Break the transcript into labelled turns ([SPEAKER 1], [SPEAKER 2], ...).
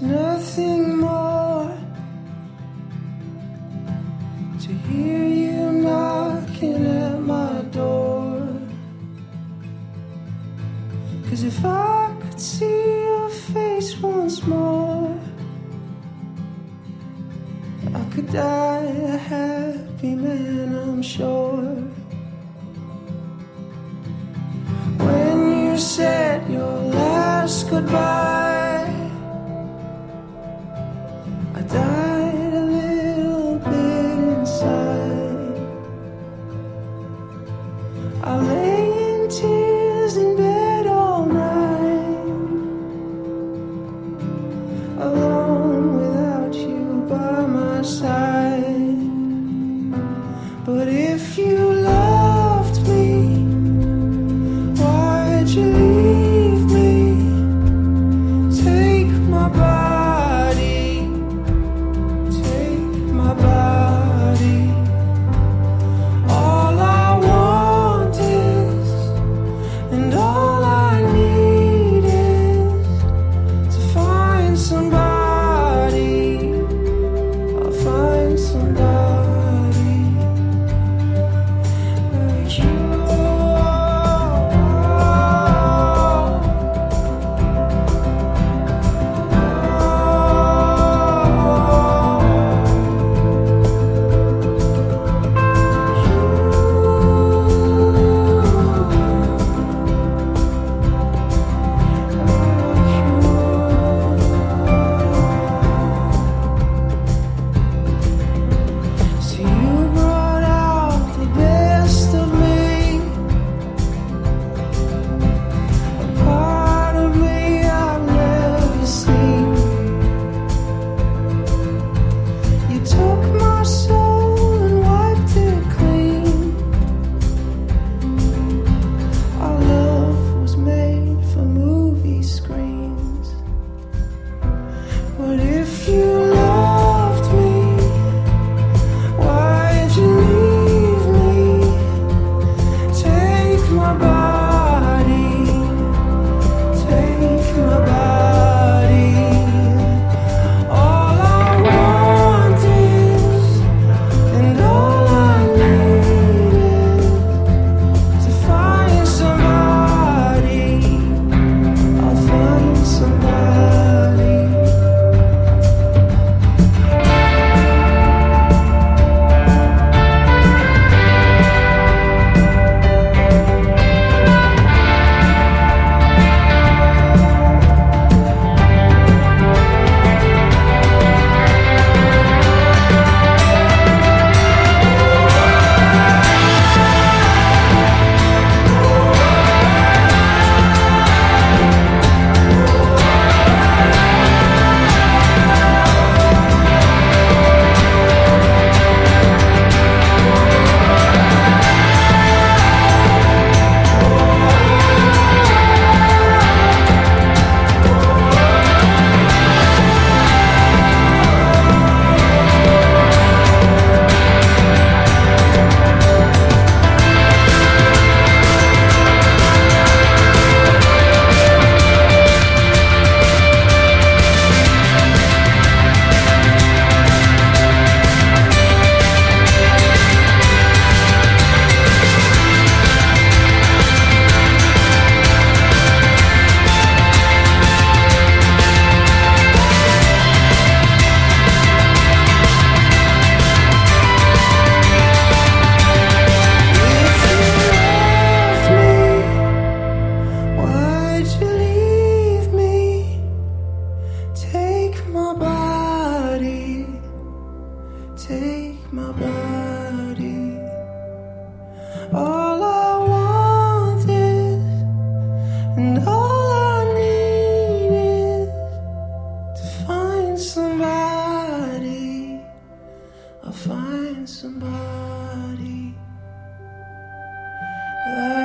[SPEAKER 1] nothing more to hear you knocking at my door. 'Cause if I could see your face once more, I could die a happy man, I'm sure. When you said your last goodbye, I died a little bit inside. I lay in tears in bed all night, alone without you by my side. But if you loved me, why'd you leave me? Take my body, take my body. All I want is, and all I need is to find somebody. I'll find somebody like you. So you brought out the best of me, a part of me I've never seen. You took my soul and wiped it clean. Our love was made for movie screens. But if you loved me, why'd you leave me? Take my body, take my body. All I want is, and all I need is to find somebody. I'll find somebody. Why'd you leave me? Take my body, take my body. All I want is, and all I need is to find somebody. I'll find somebody like